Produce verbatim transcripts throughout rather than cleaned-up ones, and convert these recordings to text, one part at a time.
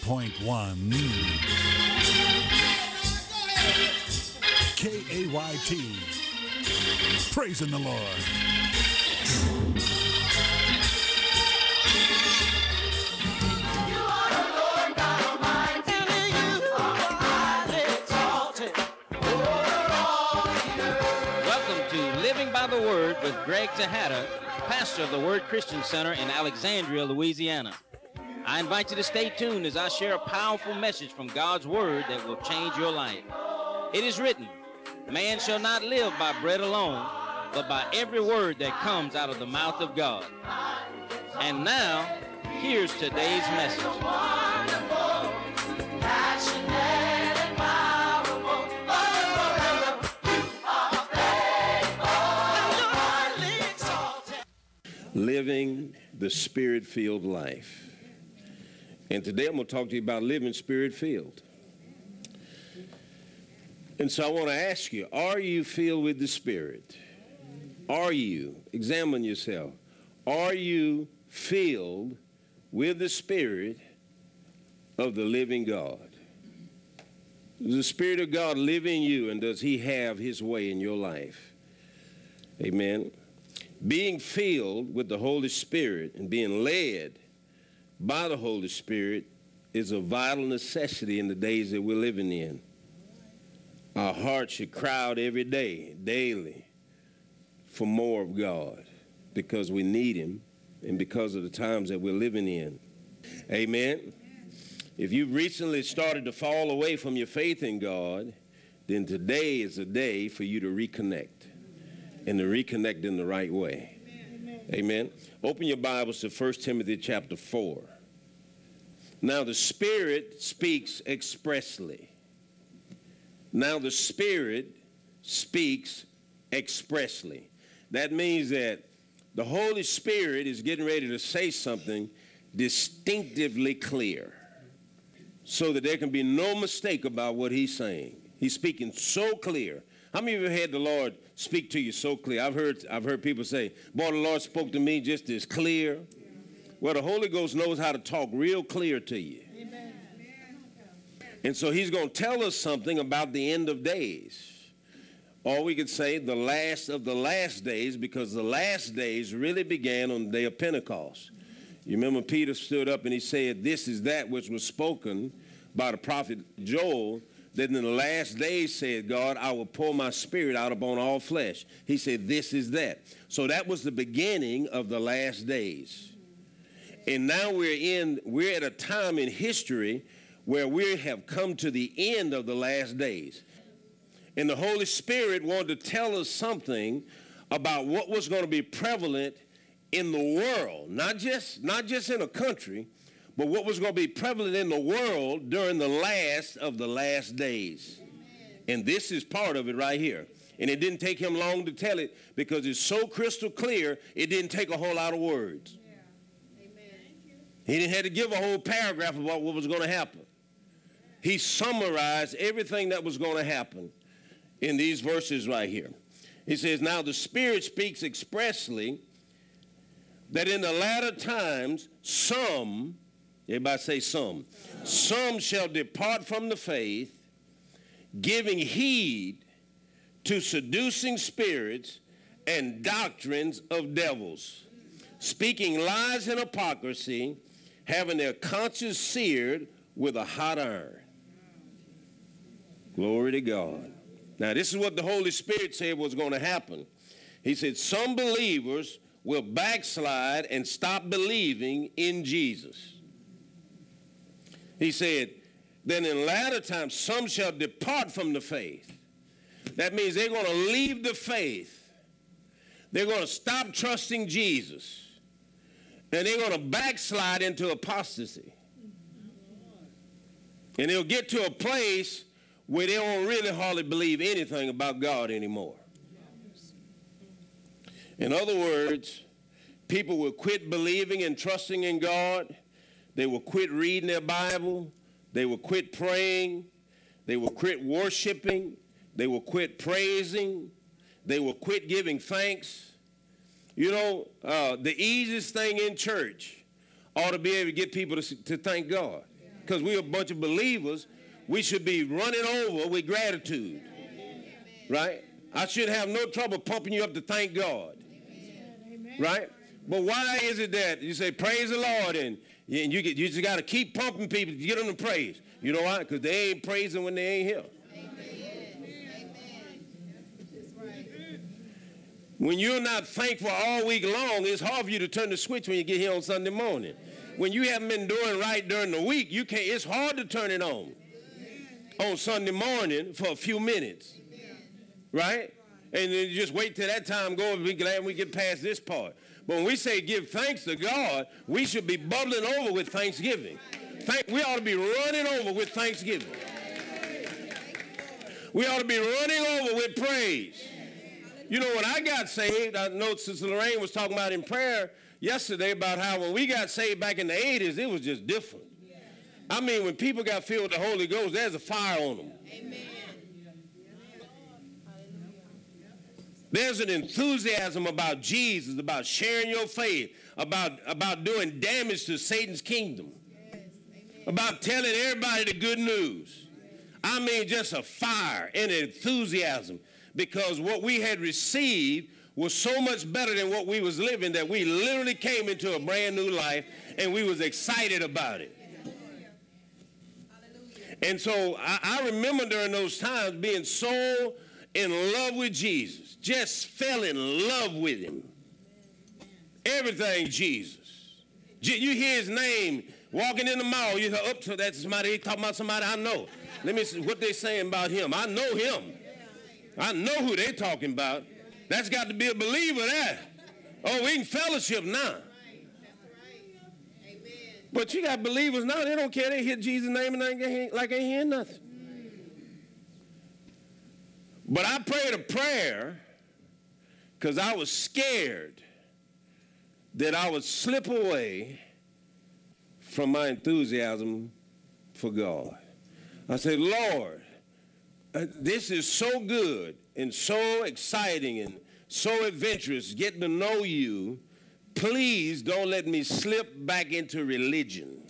point one K A Y T. Praising the Lord. By the Word with Greg Tejada, pastor of the Word Christian Center in Alexandria, Louisiana. I invite you to stay tuned as I share a powerful message from God's Word that will change your life. It is written, man shall not live by bread alone, but by every word that comes out of the mouth of God. And now, here's today's message. Living the Spirit-filled life. And today I'm going to talk to you about living Spirit-filled. And so I want to ask you, are you filled with the Spirit? Are you? Examine yourself. Are you filled with the Spirit of the living God? Does the Spirit of God live in you, and does He have His way in your life? Amen. Being filled with the Holy Spirit and being led by the Holy Spirit is a vital necessity in the days that we're living in. Our hearts should cry out every day, daily, for more of God because we need Him and because of the times that we're living in. Amen. If you've recently started to fall away from your faith in God, then today is a day for you to reconnect. And to reconnect in the right way. Amen. Amen. Open your Bibles to First Timothy chapter four. Now the Spirit speaks expressly. Now the Spirit speaks expressly. That means that the Holy Spirit is getting ready to say something distinctively clear so that there can be no mistake about what He's saying. He's speaking so clear. How many of you have had the Lord speak to you so clear? I've heard I've heard people say, boy, the Lord spoke to me just as clear. Well, the Holy Ghost knows how to talk real clear to you. Amen. And so He's going to tell us something about the end of days. Or we could say the last of the last days, because the last days really began on the day of Pentecost. You remember Peter stood up and he said, this is that which was spoken by the prophet Joel, that in the last days, said God, I will pour my Spirit out upon all flesh. He said, this is that. So that was the beginning of the last days. And now we're in, we're at a time in history where we have come to the end of the last days. And the Holy Spirit wanted to tell us something about what was going to be prevalent in the world, not just, not just in a country, but what was going to be prevalent in the world during the last of the last days. Amen. And this is part of it right here. And it didn't take him long to tell it because it's so crystal clear, it didn't take a whole lot of words. Yeah. Amen. He didn't have to give a whole paragraph about what was going to happen. He summarized everything that was going to happen in these verses right here. He says, now the Spirit speaks expressly that in the latter times some, everybody say some. Some shall depart from the faith, giving heed to seducing spirits and doctrines of devils, speaking lies and hypocrisy, having their conscience seared with a hot iron. Glory to God. Now, this is what the Holy Spirit said was going to happen. He said some believers will backslide and stop believing in Jesus. He said, then in latter times, some shall depart from the faith. That means they're going to leave the faith. They're going to stop trusting Jesus. And they're going to backslide into apostasy. And they'll get to a place where they won't really hardly believe anything about God anymore. In other words, people will quit believing and trusting in God. They will quit reading their Bible. They will quit praying. They will quit worshiping. They will quit praising. They will quit giving thanks. You know, uh, the easiest thing in church ought to be able to get people to, to thank God. because we're a bunch of believers, we should be running over with gratitude, right? I should have no trouble pumping you up to thank God, right? But why is it that you say, praise the Lord, and, and you, get, you just got to keep pumping people to get them to praise? You know why? Because they ain't praising when they ain't here. When you're not thankful all week long, it's hard for you to turn the switch when you get here on Sunday morning. When you haven't been doing right during the week, you can't. It's hard to turn it on on Sunday morning for a few minutes, right? And then you just wait till that time goes and be glad we get past this part. But when we say give thanks to God, we should be bubbling over with thanksgiving. Thank, we ought to be running over with thanksgiving. We ought to be running over with praise. You know, when I got saved, I know Sister Lorraine was talking about in prayer yesterday about how when we got saved back in the eighties, it was just different. I mean, when people got filled with the Holy Ghost, there's a fire on them. Amen. There's an enthusiasm about Jesus, about sharing your faith, about, about doing damage to Satan's kingdom, about telling everybody the good news. I mean, just a fire and enthusiasm. Because what we had received was so much better than what we was living that we literally came into a brand new life and we was excited about it. And so I, I remember during those times being so in love with Jesus, just fell in love with him. Everything Jesus. You hear his name walking in the mall, you hear up to that somebody, they talking about somebody I know. Let me see what they saying about him. I know him. I know who they talking about. That's got to be a believer there. Oh, we can fellowship now. But you got believers now, they don't care. They hear Jesus' name and they ain't, like ain't hearing nothing. But I prayed a prayer because I was scared that I would slip away from my enthusiasm for God. I said, Lord, Uh, this is so good and so exciting and so adventurous, getting to know you. Please don't let me slip back into religion.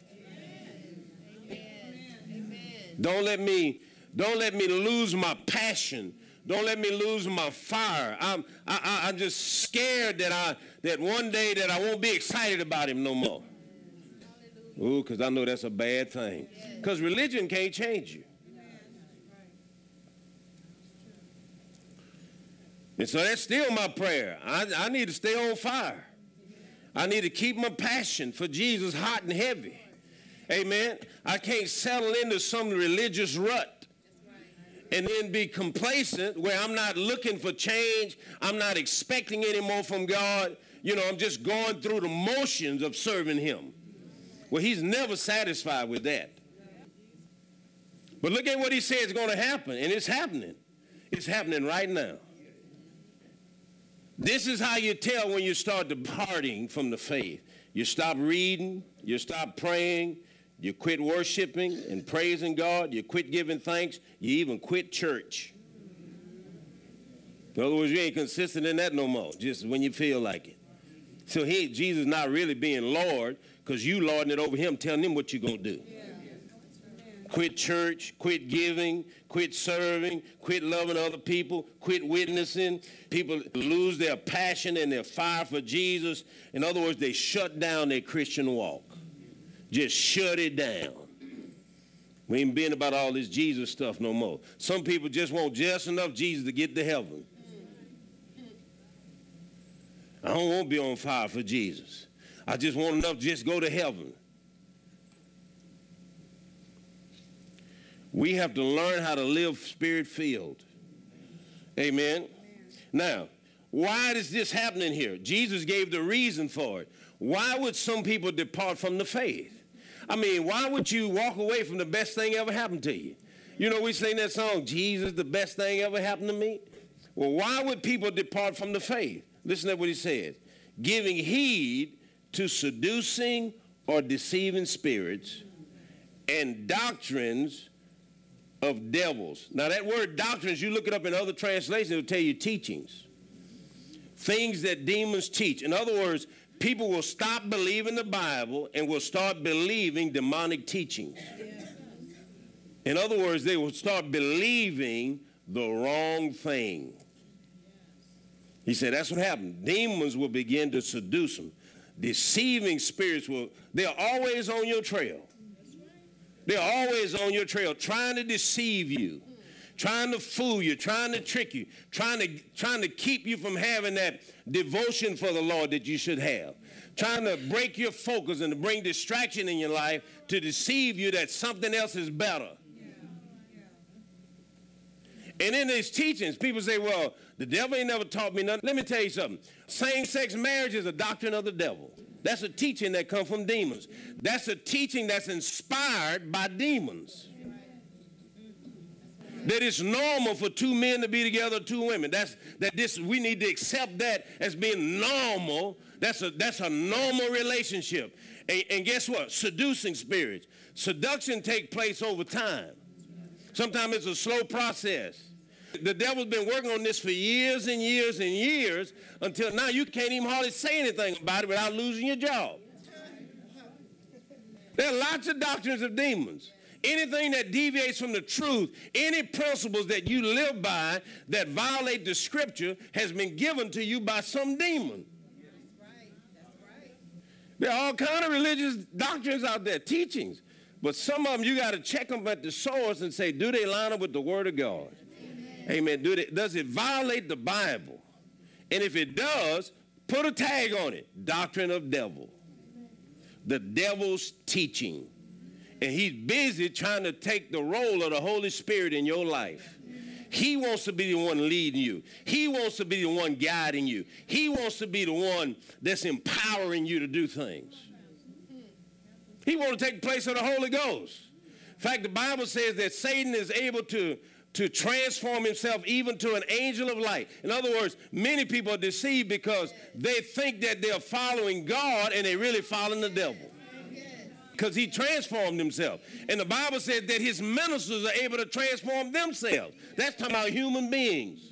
Amen. Don't let me, don't let me lose my passion. Don't let me lose my fire. I'm, I, I, I'm just scared that I, that one day that I won't be excited about him no more. Ooh, because I know that's a bad thing. Because religion can't change you. And so that's still my prayer. I, I need to stay on fire. I need to keep my passion for Jesus hot and heavy. Amen. I can't settle into some religious rut and then be complacent where I'm not looking for change. I'm not expecting any more from God. You know, I'm just going through the motions of serving him. Well, he's never satisfied with that. But look at what he said is going to happen, and it's happening. It's happening right now. This is how you tell when you start departing from the faith. You stop reading, you stop praying, you quit worshiping and praising God, you quit giving thanks, you even quit church. In other words, you ain't consistent in that no more, just when you feel like it. So he, Jesus not really being Lord, because you lording it over him, telling him what you're going to do. Quit church, quit giving, quit serving, quit loving other people, quit witnessing. People lose their passion and their fire for Jesus. In other words, they shut down their Christian walk. Just shut it down. We ain't been about all this Jesus stuff no more. Some people just want just enough Jesus to get to heaven. I don't want to be on fire for Jesus. I just want enough to just go to heaven. We have to learn how to live spirit-filled. Amen. Amen. Now, why is this happening here? Jesus gave the reason for it. Why would some people depart from the faith? I mean, why would you walk away from the best thing ever happened to you? You know, we sing that song, Jesus, the best thing ever happened to me. Well, why would people depart from the faith? Listen to what he says. Giving heed to seducing or deceiving spirits and doctrines of devils. Now that word doctrines, you look it up in other translations, it'll tell you teachings. Things that demons teach. In other words, people will stop believing the Bible and will start believing demonic teachings. In other words, they will start believing the wrong thing. He said that's what happened. Demons will begin to seduce them. Deceiving spirits will, they're always on your trail. They're always on your trail trying to deceive you, trying to fool you, trying to trick you, trying to, trying to keep you from having that devotion for the Lord that you should have, trying to break your focus and to bring distraction in your life to deceive you that something else is better. And in these teachings, people say, well, the devil ain't never taught me nothing. Let me tell you something. Same-sex marriage is a doctrine of the devil. That's a teaching that comes from demons. That's a teaching that's inspired by demons. That it's normal for two men to be together, two women. That's that this we need to accept that as being normal. That's a that's a normal relationship. And, and guess what? Seducing spirits. Seduction takes place over time. Sometimes it's a slow process. The devil's been working on this for years and years and years until now you can't even hardly say anything about it without losing your job. There are lots of doctrines of demons. Anything that deviates from the truth, any principles that you live by that violate the scripture has been given to you by some demon. That's right. That's right. There are all kinds of religious doctrines out there, teachings. But some of them you got to check them at the source and say, do they line up with the word of God? Amen. Amen. Do they, does it violate the Bible? And if it does, put a tag on it. Doctrine of devil. The devil's teaching. And he's busy trying to take the role of the Holy Spirit in your life. He wants to be the one leading you. He wants to be the one guiding you. He wants to be the one that's empowering you to do things. He wants to take the place of the Holy Ghost. In fact, the Bible says that Satan is able to, to transform himself even to an angel of light. In other words, many people are deceived because they think that they're following God and they're really following the devil. Because he transformed himself. And the Bible says that his ministers are able to transform themselves. That's talking about human beings.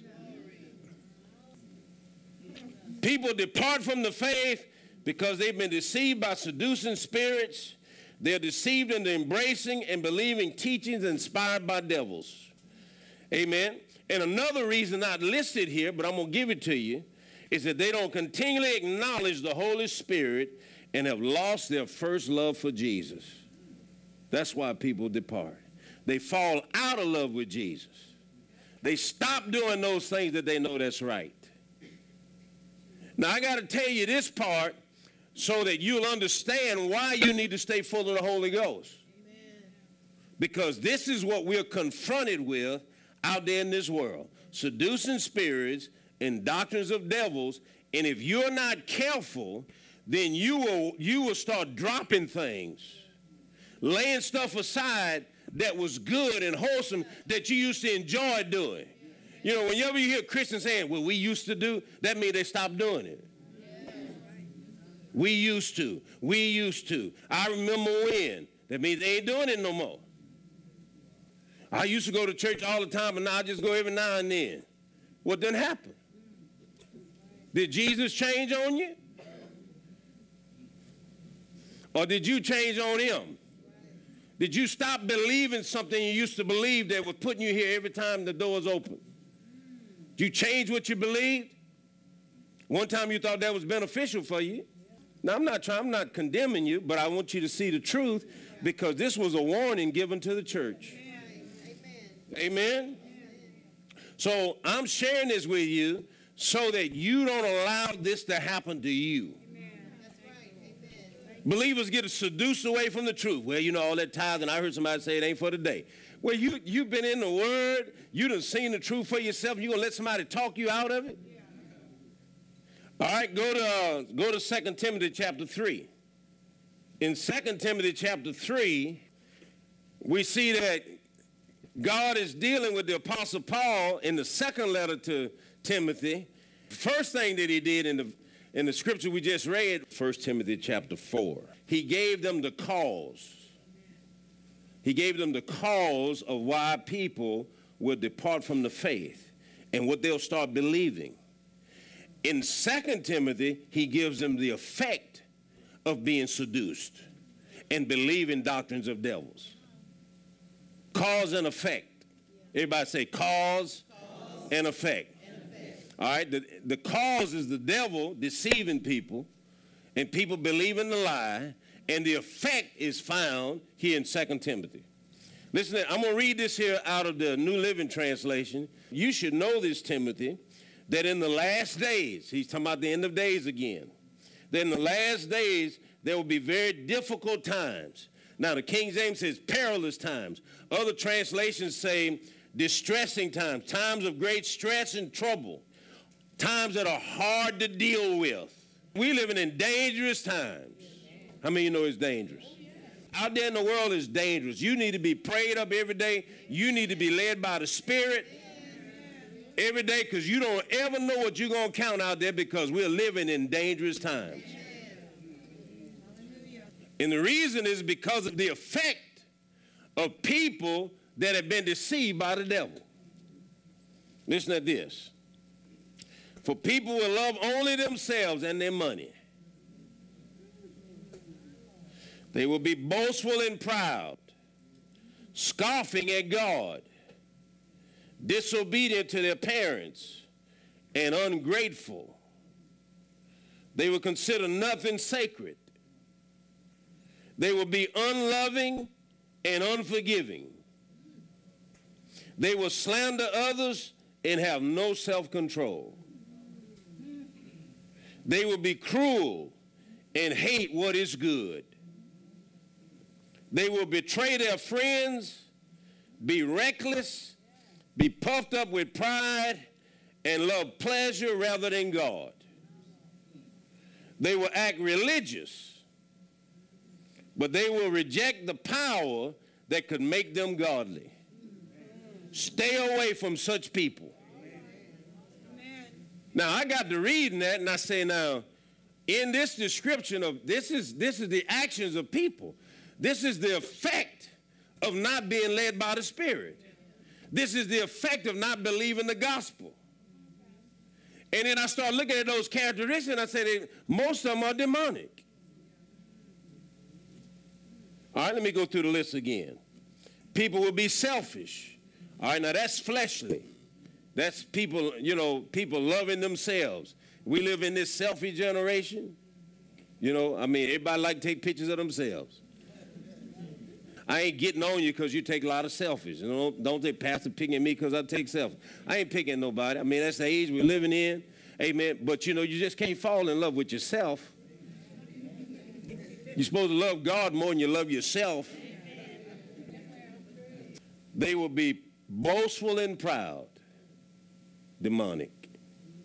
People depart from the faith because they've been deceived by seducing spirits. They're deceived into embracing and believing teachings inspired by devils. Amen. And another reason not listed here, but I'm going to give it to you, is that they don't continually acknowledge the Holy Spirit and have lost their first love for Jesus. That's why people depart. They fall out of love with Jesus. They stop doing those things that they know that's right. Now, I got to tell you this part so that you'll understand why you need to stay full of the Holy Ghost. Amen. Because this is what we're confronted with out there in this world. Seducing spirits and doctrines of devils. And if you're not careful, then you will, you will start dropping things, laying stuff aside that was good and wholesome that you used to enjoy doing. You know, whenever you hear Christians saying, well, we used to do, that means they stopped doing it. We used to. We used to. I remember when. That means they ain't doing it no more. I used to go to church all the time, and now I just go every now and then. What didn't happen? Did Jesus change on you? Or did you change on him? Did you stop believing something you used to believe that was putting you here every time the doors open? Did you change what you believed? One time you thought that was beneficial for you. Now, I'm not trying, I'm not condemning you, but I want you to see the truth because this was a warning given to the church. Amen. Amen. So I'm sharing this with you so that you don't allow this to happen to you. Believers get seduced away from the truth. Well, you know, all that tithing, I heard somebody say it ain't for today. Well, you, you've been in the Word. You done seen the truth for yourself. You going to let somebody talk you out of it? Yeah. All right, go to, uh, go to Second Timothy chapter three. In Second Timothy chapter three, we see that God is dealing with the Apostle Paul in the second letter to Timothy. First thing that he did in the In the scripture we just read, First Timothy chapter four, he gave them the cause. He gave them the cause of why people will depart from the faith and what they'll start believing. In Second Timothy, he gives them the effect of being seduced and believing doctrines of devils. Cause and effect. Everybody say cause, cause and, effect. and effect. All right, the, the cause is the devil deceiving people, and people believing the lie, and the effect is found here in Second Timothy. Listen, I'm going to read this here out of the New Living Translation. You should know this, Timothy, that in the last days, he's talking about the end of days again, that in the last days there will be very difficult times. Now, the King James says perilous times. Other translations say distressing times, times of great stress and trouble, times that are hard to deal with. We're living in dangerous times. How many of you know it's dangerous? Out there in the world is dangerous. You need to be prayed up every day. You need to be led by the Spirit every day, because you don't ever know what you're going to count out there, because we're living in dangerous times. And the reason is because of the effect of people that have been deceived by the devil. Listen to this. For people will love only themselves and their money. They will be boastful and proud, scoffing at God, disobedient to their parents, and ungrateful. They will consider nothing sacred. They will be unloving and unforgiving. They will slander others and have no self-control. They will be cruel and hate what is good. They will betray their friends, be reckless, be puffed up with pride, and love pleasure rather than God. They will act religious, but they will reject the power that could make them godly. Stay away from such people. Now, I got to reading that, and I say, now, in this description of, this is, this is the actions of people. This is the effect of not being led by the Spirit. This is the effect of not believing the gospel. And then I start looking at those characteristics, and I say that most of them are demonic. All right, let me go through the list again. People will be selfish. All right, now that's fleshly. That's people, you know, people loving themselves. We live in this selfie generation. You know, I mean, everybody like to take pictures of themselves. I ain't getting on you because you take a lot of selfies. You know, don't they, Pastor, picking at me because I take selfies. I ain't picking nobody. I mean, that's the age we're living in. Amen. But, you know, you just can't fall in love with yourself. You're supposed to love God more than you love yourself. They will be boastful and proud. Demonic.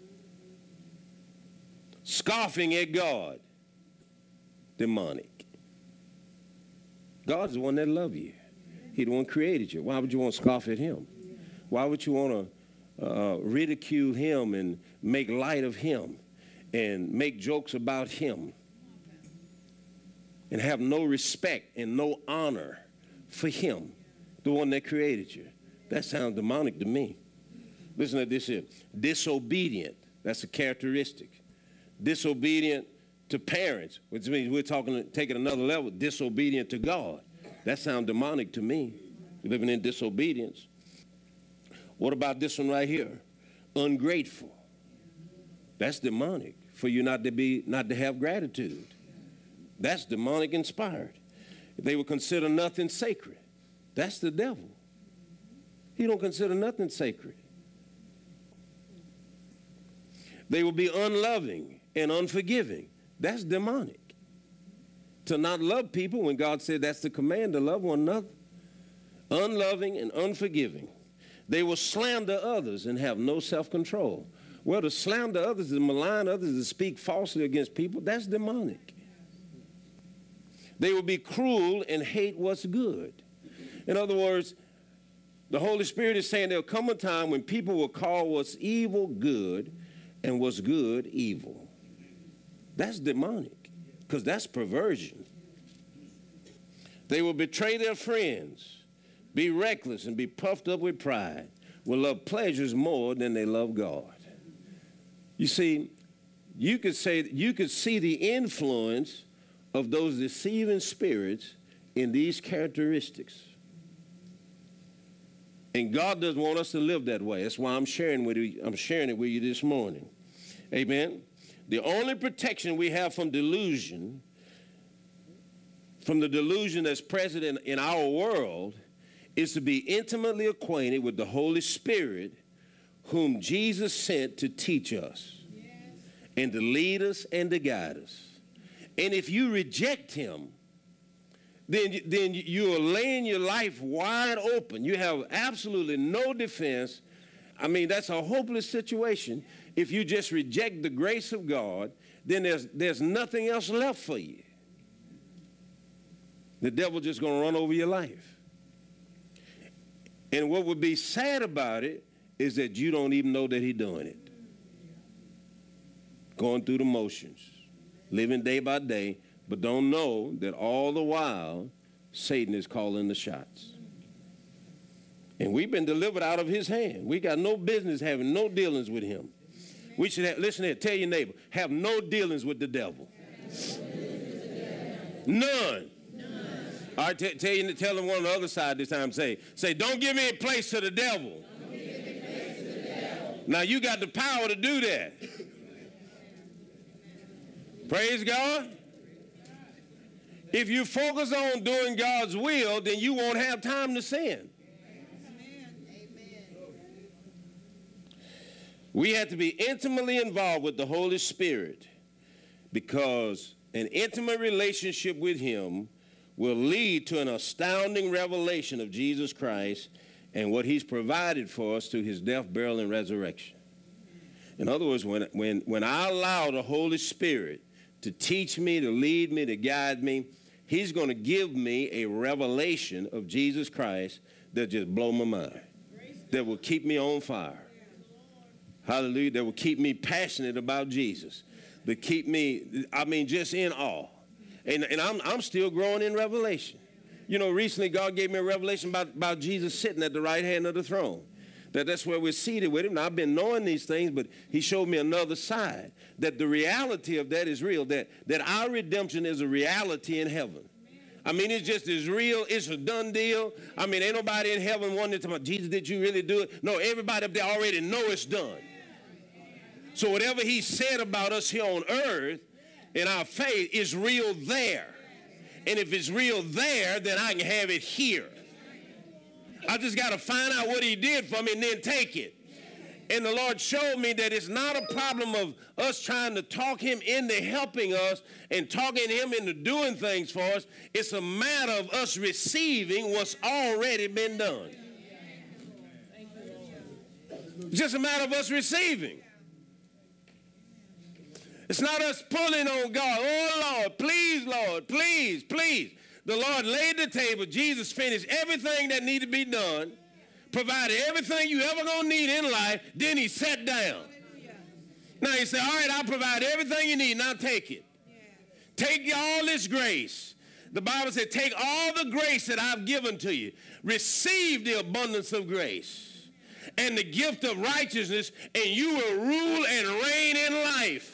Scoffing at God. Demonic. God's the one that loves you. He's the one created you. Why would you want to scoff at him? Why would you want to uh, ridicule him and make light of him and make jokes about him and have no respect and no honor for him, the one that created you? That sounds demonic to me. Listen to this here. Disobedient. That's a characteristic. Disobedient to parents, which means we're talking, taking another level, disobedient to God. That sounds demonic to me, living in disobedience. What about this one right here? Ungrateful. That's demonic, for you not to be, not to have gratitude. That's demonic inspired. They will consider nothing sacred. That's the devil. He don't consider nothing sacred. They will be unloving and unforgiving. That's demonic. To not love people when God said that's the command, to love one another. Unloving and unforgiving. They will slander others and have no self-control. Well, to slander others, to malign others, to speak falsely against people, that's demonic. They will be cruel and hate what's good. In other words, the Holy Spirit is saying there'll come a time when people will call what's evil good and what's good evil. That's demonic, because that's perversion. They will betray their friends, be reckless, and be puffed up with pride, will love pleasures more than they love God. You see, you could say, you could see the influence of those deceiving spirits in these characteristics. And God doesn't want us to live that way. That's why I'm sharing with you, I'm sharing it with you this morning. Amen. The only protection we have from delusion, from the delusion that's present in, in our world, is to be intimately acquainted with the Holy Spirit, whom Jesus sent to teach us, yes, and to lead us and to guide us. And if you reject him, then, then you are laying your life wide open. You have absolutely no defense. I mean, that's a hopeless situation. If you just reject the grace of God, then there's, there's nothing else left for you. The devil's just going to run over your life. And what would be sad about it is that you don't even know that he's doing it. Going through the motions, living day by day, but don't know that all the while Satan is calling the shots. And we've been delivered out of his hand. We got no business having no dealings with him. We should have, listen here, tell your neighbor, have no dealings with the devil. None. All right, t- tell, you, tell them one on the other side this time. Say, say, don't give any place to the devil. Don't give any place to the devil. Now, you got the power to do that. Praise God. If you focus on doing God's will, then you won't have time to sin. We have to be intimately involved with the Holy Spirit, because an intimate relationship with him will lead to an astounding revelation of Jesus Christ and what he's provided for us through his death, burial, and resurrection. In other words, when, when, when I allow the Holy Spirit to teach me, to lead me, to guide me, he's going to give me a revelation of Jesus Christ that just blow my mind, that will keep me on fire. Hallelujah. That will keep me passionate about Jesus, that keep me, I mean, just in awe. And, and I'm, I'm still growing in revelation. You know, recently God gave me a revelation about, about Jesus sitting at the right hand of the throne. That that's where we're seated with him. Now, I've been knowing these things, but he showed me another side, that the reality of that is real, that, that our redemption is a reality in heaven. I mean, it's just as real. It's a done deal. I mean, ain't nobody in heaven wondering about, Jesus, did you really do it? No, everybody up there already know it's done. So whatever he said about us here on earth in our faith is real there. And if it's real there, then I can have it here. I just got to find out what he did for me and then take it. And the Lord showed me that it's not a problem of us trying to talk him into helping us and talking him into doing things for us. It's a matter of us receiving what's already been done. It's just a matter of us receiving. It's not us pulling on God. Oh, Lord, please, Lord, please, please. The Lord laid the table. Jesus finished everything that needed to be done, provided everything you ever going to need in life. Then he sat down. Now he said, all right, I'll provide everything you need. Now take it. Take all this grace. The Bible said, take all the grace that I've given to you. Receive the abundance of grace and the gift of righteousness, and you will rule and reign in life.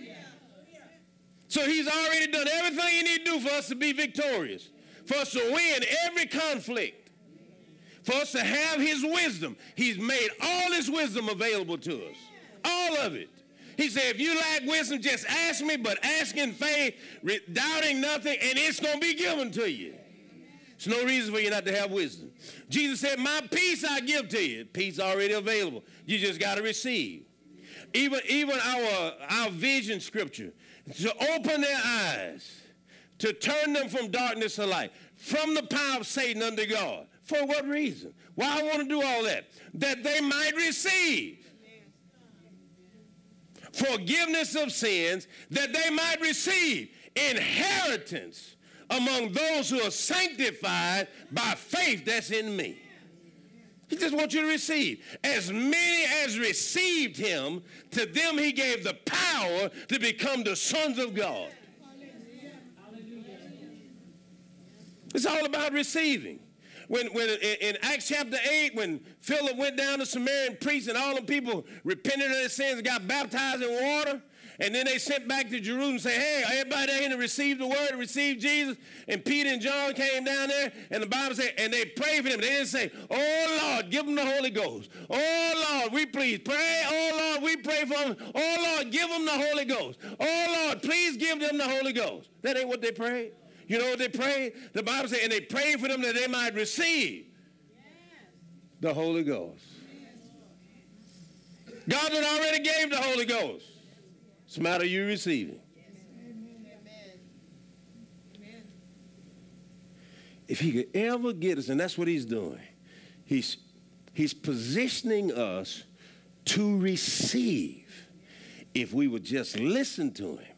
So he's already done everything he needs to do for us to be victorious, for us to win every conflict, for us to have his wisdom. He's made all his wisdom available to us, all of it. He said, if you lack wisdom, just ask me, but ask in faith, doubting nothing, and it's going to be given to you. There's no reason for you not to have wisdom. Jesus said, my peace I give to you. Peace already available. You just got to receive. Even, even our, our vision scripture, to open their eyes, to turn them from darkness to light, from the power of Satan unto God. For what reason? Why I want to do all that? That they might receive forgiveness of sins, that they might receive inheritance among those who are sanctified by faith that's in me. He just wants you to receive. As many as received him, to them he gave the power to become the sons of God. It's all about receiving. When, when in, in Acts chapter eight, when Philip went down to Samaria and preached, and all the people repented of their sins and got baptized in water, And then they sent back to Jerusalem and say, hey, everybody in to receive the word, receive Jesus. And Peter and John came down there, and the Bible said, and they prayed for them. They didn't say, oh, Lord, give them the Holy Ghost. Oh, Lord, we please pray. Oh, Lord, we pray for them. Oh, Lord, give them the Holy Ghost. Oh, Lord, please give them the Holy Ghost. That ain't what they prayed. You know what they prayed? The Bible said, and they prayed for them that they might receive the Holy Ghost. God had already gave the Holy Ghost. It's a matter of you receiving. If he could ever get us, and that's what he's doing, he's, he's positioning us to receive if we would just listen to him.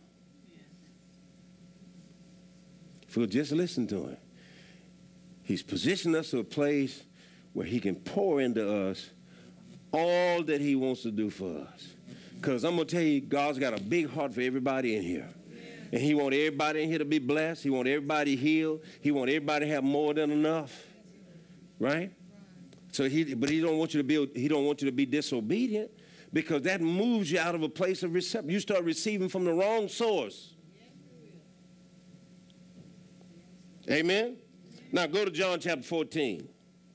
If we'll just listen to him. He's positioned us to a place where he can pour into us all that he wants to do for us. Because I'm going to tell you, God's got a big heart for everybody in here. And he wants everybody in here to be blessed. He wants everybody healed. He wants everybody to have more than enough. Right? So he, but he don't want you to be, he don't want you to be disobedient, because that moves you out of a place of reception. You start receiving from the wrong source. Amen? Now go to John chapter fourteen.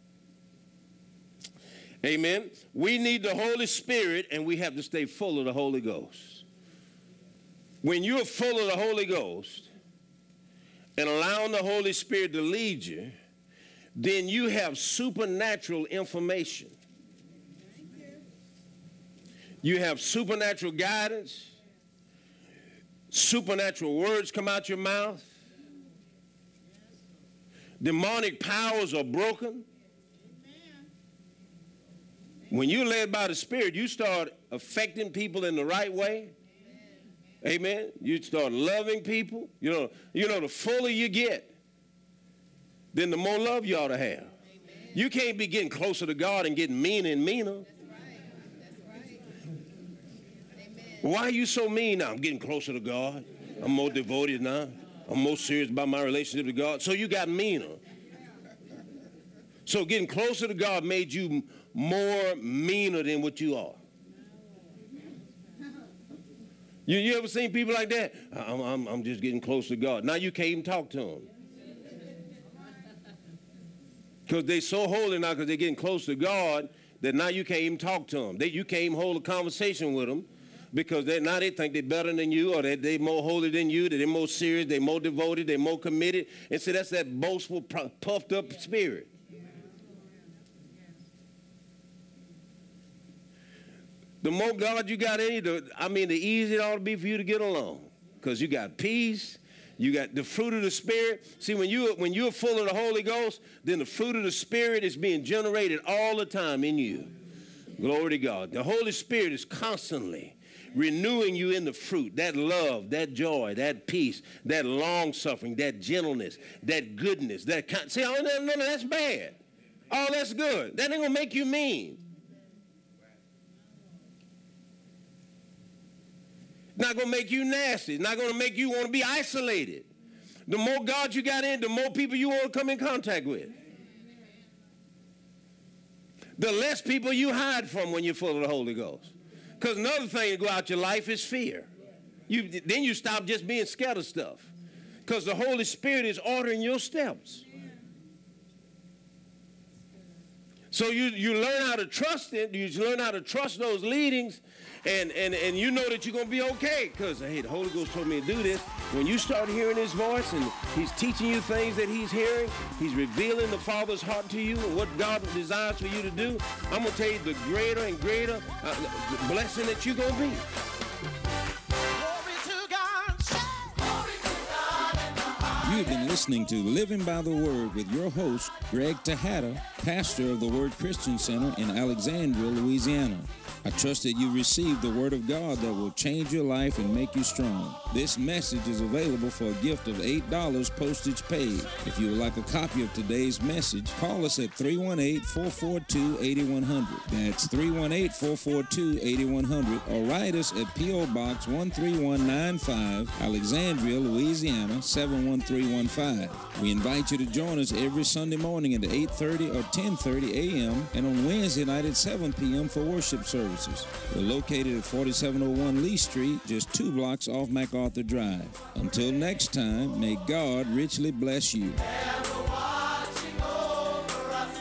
Amen. We need the Holy Spirit, and we have to stay full of the Holy Ghost. When you're full of the Holy Ghost and allowing the Holy Spirit to lead you, then you have supernatural information. You have supernatural guidance. Supernatural words come out your mouth. Demonic powers are broken. When you're led by the Spirit, you start affecting people in the right way. Amen. Amen. You start loving people. You know, you know, the fuller you get, then the more love you ought to have. Amen. You can't be getting closer to God and getting meaner and meaner. That's right. That's right. Amen. Why are you so mean now? I'm getting closer to God. I'm more devoted now. I'm more serious about my relationship with God. So you got meaner. So getting closer to God made you more meaner than what you are. You, you ever seen people like that? I'm, I'm, I'm just getting close to God. Now you can't even talk to them. Because they're so holy now, because they're getting close to God, that now you can't even talk to them. They, you can't even hold a conversation with them, because they, now they think they're better than you, or that they're more holy than you, that they're more serious, they're more devoted, they're more committed. And so that's that boastful, puffed up spirit. The more God you got in you, the, I mean, the easier it ought to be for you to get along. Because you got peace, you got the fruit of the Spirit. See, when, you, when you're full of the Holy Ghost, then the fruit of the Spirit is being generated all the time in you. Glory to God. The Holy Spirit is constantly renewing you in the fruit, that love, that joy, that peace, that long-suffering, that gentleness, that goodness, that kind. See, oh, no, no, no, that's bad. Oh, that's good. That ain't going to make you mean. Not going to make you nasty. It's not going to make you want to be isolated. The more God you got in, the more people you want to come in contact with. The less people you hide from when you're full of the Holy Ghost. Because another thing to go out your life is fear. You, then you stop just being scared of stuff. Because the Holy Spirit is ordering your steps. So you, you learn how to trust it. You learn how to trust those leadings. And, and, and you know that you're going to be okay, because, hey, the Holy Ghost told me to do this. When you start hearing his voice and he's teaching you things that he's hearing, he's revealing the Father's heart to you and what God desires for you to do, I'm going to tell you the greater and greater uh, blessing that you're going to be. You've been listening to Living by the Word with your host, Greg Tejada, pastor of the Word Christian Center in Alexandria, Louisiana. I trust that you received the Word of God that will change your life and make you strong. This message is available for a gift of eight dollars postage paid. If you would like a copy of today's message, call us at three one eight, four four two, eight one zero zero. That's three one eight, four four two, eight one zero zero. Or write us at P O Box one three one nine five, Alexandria, Louisiana, seven one three three one five. We invite you to join us every Sunday morning at eight thirty or ten thirty a m and on Wednesday night at seven p m for worship services. We're located at forty-seven oh one Lee Street, just two blocks off MacArthur Drive. Until next time, may God richly bless you.